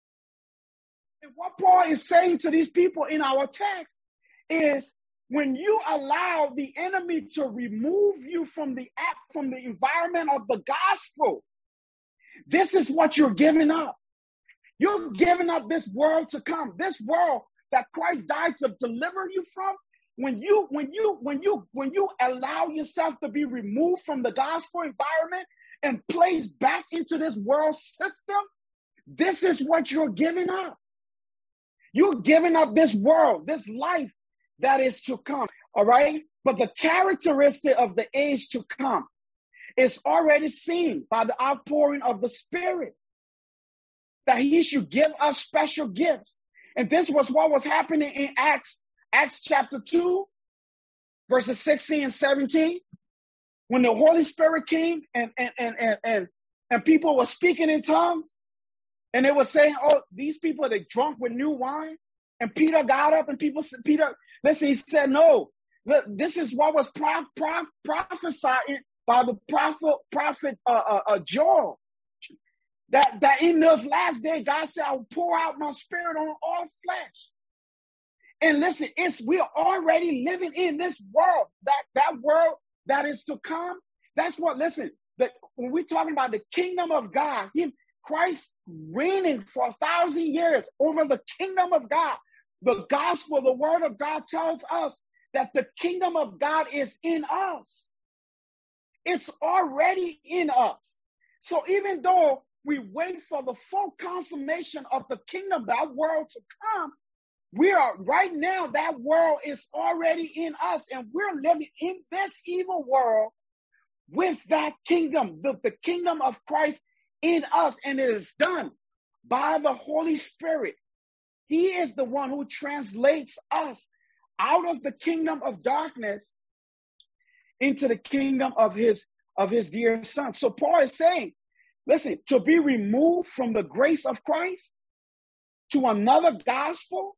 And what Paul is saying to these people in our text is, when you allow the enemy to remove you from the act, from the environment of the gospel, this is what you're giving up. You're giving up this world to come, this world that Christ died to deliver you from. When you, when you, when you, when you allow yourself to be removed from the gospel environment and placed back into this world system, this is what you're giving up. You're giving up this world, this life that is to come, all right? But the characteristic of the age to come is already seen by the outpouring of the Spirit, that he should give us special gifts. And this was what was happening in Acts, Acts chapter two, verses sixteen and seventeen, when the Holy Spirit came and, and, and, and, and, and people were speaking in tongues, and they were saying, oh, these people, they drunk with new wine. And Peter got up and people said, Peter, listen, he said, no, look, this is what was prof, prof, prophesied by the prophet, prophet uh, uh, uh, Joel. That, that in those last days, God said, I will pour out my spirit on all flesh. And listen, it's we're already living in this world, that, that world that is to come. That's what, listen, the, when we're talking about the kingdom of God, him, Christ reigning for a thousand years over the kingdom of God. The gospel, the word of God tells us that the kingdom of God is in us. It's already in us. So even though we wait for the full consummation of the kingdom, that world to come, we are right now, that world is already in us, and we're living in this evil world with that kingdom, the, the kingdom of Christ in us, and it is done by the Holy Spirit. He is the one who translates us out of the kingdom of darkness into the kingdom of his, of his dear son. So Paul is saying, listen, to be removed from the grace of Christ to another gospel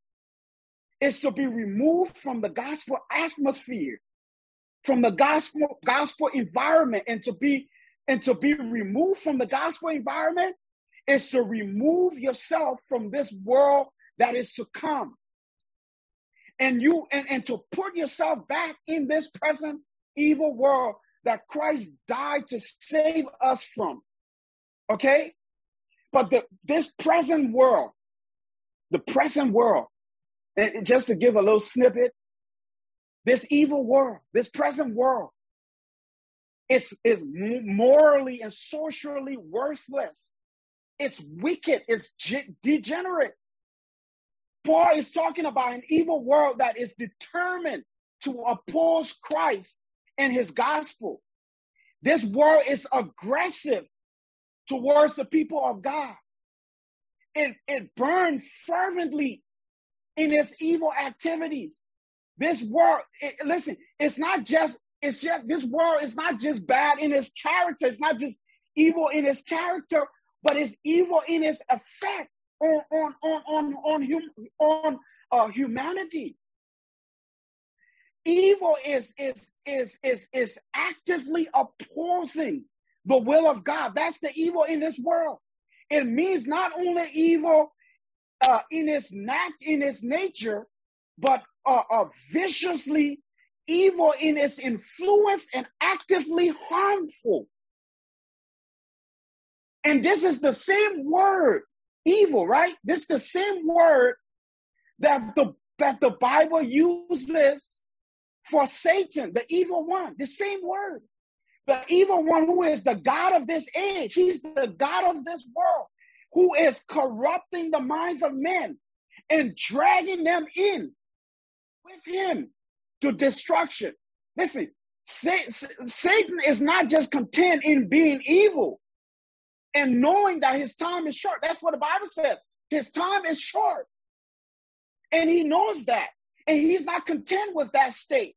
is to be removed from the gospel atmosphere, from the gospel, gospel environment, and to be And to be removed from the gospel environment is to remove yourself from this world that is to come. And you and, and to put yourself back in this present evil world that Christ died to save us from. Okay? But the this present world, the present world, and just to give a little snippet, this evil world, this present world, It's, it's morally and socially worthless. It's wicked. It's ge- degenerate. Paul is talking about an evil world that is determined to oppose Christ and his gospel. This world is aggressive towards the people of God. It, it burns fervently in its evil activities. This world, it, listen, it's not just It's just, this world is not just bad in its character. It's not just evil in its character, but it's evil in its effect on on on on on, hum, on uh, humanity. Evil is is is is is actively opposing the will of God. That's the evil in this world. It means not only evil uh, in its nat- in its nature, but uh, uh, viciously evil in its influence and actively harmful. And this is the same word, evil, right? This is the same word that the, that the Bible uses for Satan, the evil one, the same word. The evil one who is the God of this age. He's the God of this world, who is corrupting the minds of men and dragging them in with him to destruction. Listen, Satan is not just content in being evil. and knowing that his time is short. That's what the Bible says. His time is short. And he knows that. And he's not content with that state.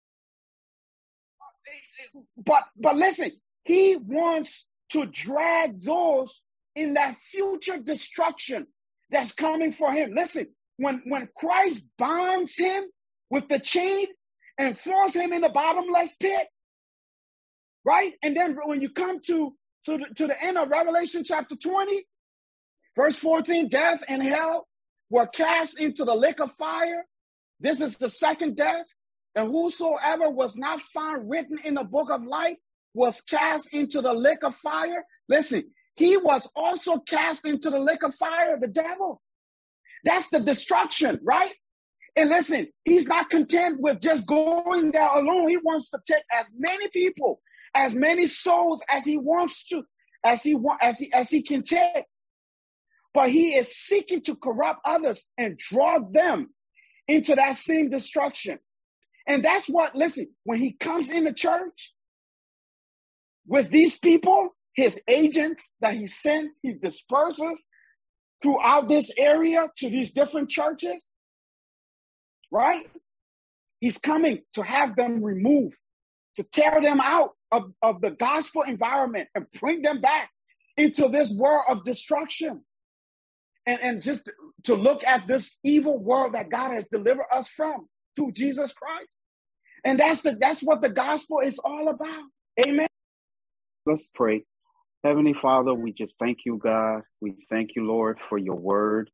But, but listen, he wants to drag those in that future destruction that's coming for him. Listen, when, when Christ binds him with the chain and throws him in the bottomless pit, right? And then when you come to, to, the, to the end of Revelation chapter twenty, verse fourteen, death and hell were cast into the lake of fire. This is the second death. And whosoever was not found written in the book of life was cast into the lake of fire. Listen, he was also cast into the lake of fire, the devil. That's the destruction, right? And listen, he's not content with just going there alone. He wants to take as many people, as many souls as he wants to, as he want, as he as he can take. But he is seeking to corrupt others and draw them into that same destruction. And that's what, listen, when he comes in the church with these people, his agents that he sent, he disperses throughout this area to these different churches, right? He's coming to have them removed, to tear them out of, of the gospel environment and bring them back into this world of destruction. And, and just to look at this evil world that God has delivered us from through Jesus Christ. And that's the that's what the gospel is all about. Amen. Let's pray. Heavenly Father, we just thank you, God. We thank you, Lord, for your word.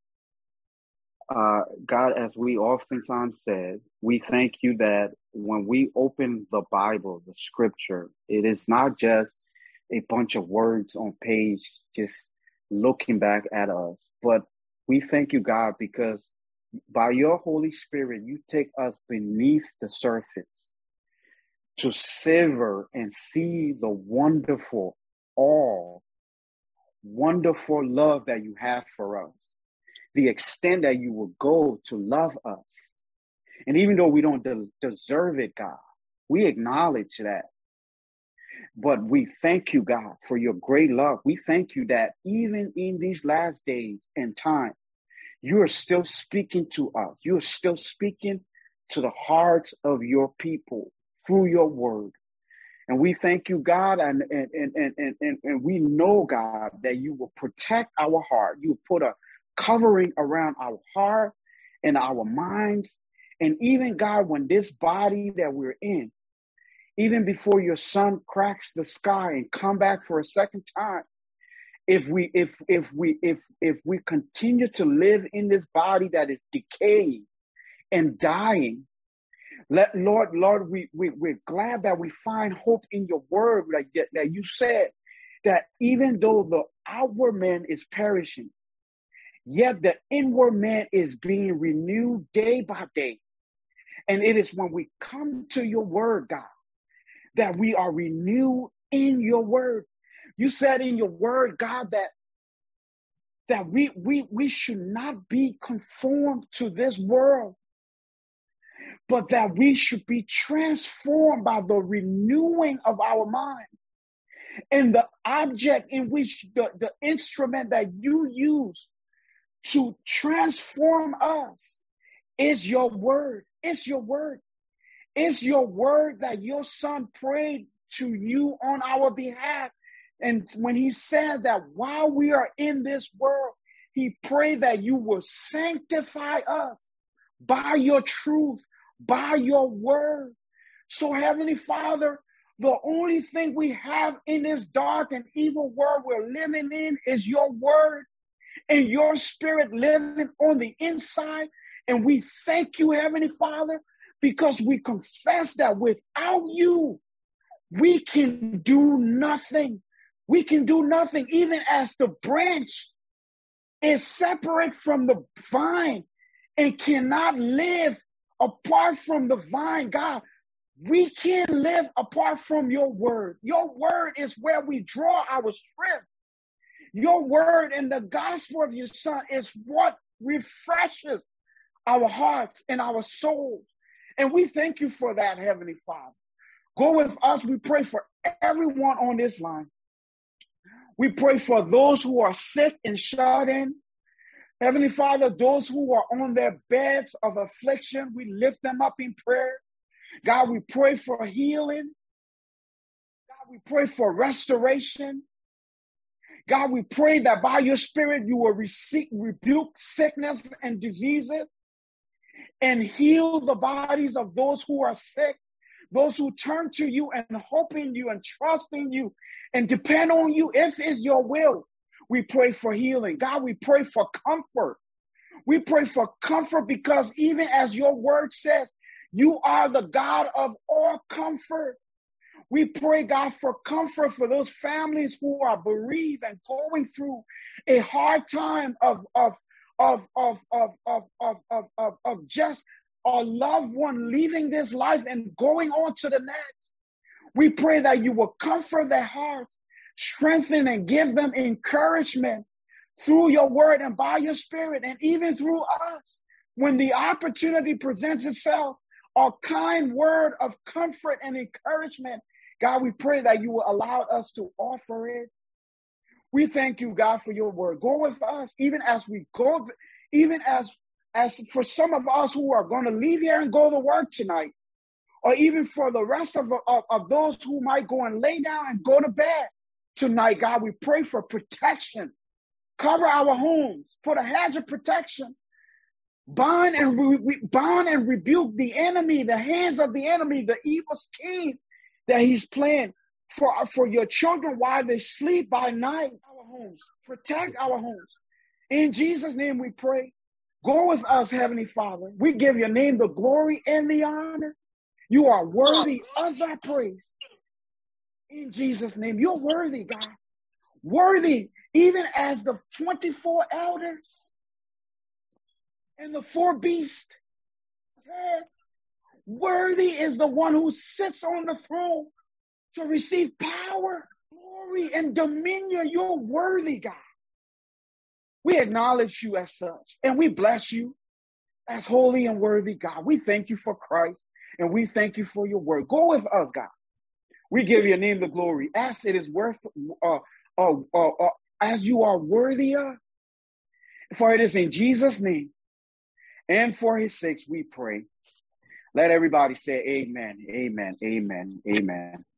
Uh, God, as we oftentimes said, we thank you that when we open the Bible, the scripture, it is not just a bunch of words on page just looking back at us, but we thank you, God, because by your Holy Spirit, you take us beneath the surface to savor and see the wonderful, all wonderful love that you have for us, the extent that you will go to love us. And even though we don't de- deserve it, God, we acknowledge that. But we thank you, God, for your great love. We thank you that even in these last days and time, you are still speaking to us. You are still speaking to the hearts of your people through your word. And we thank you, God, and, and, and, and, and, and we know, God, that you will protect our heart. You will put a covering around our heart and our minds. And even, God, when this body that we're in, even before your son cracks the sky and come back for a second time, if we if if we if if we continue to live in this body that is decaying and dying, let Lord, Lord, we, we we're glad that we find hope in your word, like that, that you said that even though the outward man is perishing, yet the inward man is being renewed day by day. And it is when we come to your word, God, that we are renewed in your word. You said in your word, God, that, that we, we, we should not be conformed to this world, but that we should be transformed by the renewing of our mind. And the object in which the, the instrument that you use to transform us is your word. It's your word. It's your word that your son prayed to you on our behalf. And when he said that while we are in this world, he prayed that you will sanctify us by your truth, by your word. So, Heavenly Father, the only thing we have in this dark and evil world we're living in is your word and your spirit living on the inside. And we thank you, Heavenly Father, because we confess that without you, we can do nothing. We can do nothing, even as the branch is separate from the vine and cannot live apart from the vine. God, we can't live apart from your word. Your word is where we draw our strength. Your word and the gospel of your son is what refreshes our hearts and our souls. And we thank you for that, Heavenly Father. Go with us. We pray for everyone on this line. We pray for those who are sick and shut in. Heavenly Father, those who are on their beds of affliction, we lift them up in prayer. God, we pray for healing. God, we pray for restoration. God, we pray that by your Spirit, you will receive, rebuke sickness and diseases and heal the bodies of those who are sick, those who turn to you and hope in you and trust in you and depend on you if it's your will. We pray for healing. God, we pray for comfort. We pray for comfort because even as your word says, you are the God of all comfort. We pray, God, for comfort for those families who are bereaved and going through a hard time of, of, of, of, of, of, of, of, of, of just a loved one leaving this life and going on to the next. We pray that you will comfort their hearts, strengthen and give them encouragement through your word and by your Spirit, and even through us. When the opportunity presents itself, a kind word of comfort and encouragement, God, we pray that you will allow us to offer it. We thank you, God, for your word. Go with us, even as we go, even as, as for some of us who are going to leave here and go to work tonight, or even for the rest of, of, of those who might go and lay down and go to bed tonight, God, we pray for protection. Cover our homes, put a hedge of protection. Bind and, re, re, bind and rebuke the enemy, the hands of the enemy, the evil scheme that he's playing for, for your children while they sleep by night. Our homes, protect our homes. In Jesus' name we pray. Go with us, Heavenly Father. We give your name the glory and the honor. You are worthy of that praise. In Jesus' name, you're worthy, God. Worthy, even as the twenty-four elders and the four beasts said, worthy is the one who sits on the throne to receive power, glory, and dominion. You're worthy, God. We acknowledge you as such, and we bless you as holy and worthy, God. We thank you for Christ, and we thank you for your word. Go with us, God. We give your name the glory, as it is worth, uh, uh, uh, uh, as you are worthy of. For it is in Jesus' name and for his sakes we pray. Let everybody say amen, amen, amen, amen.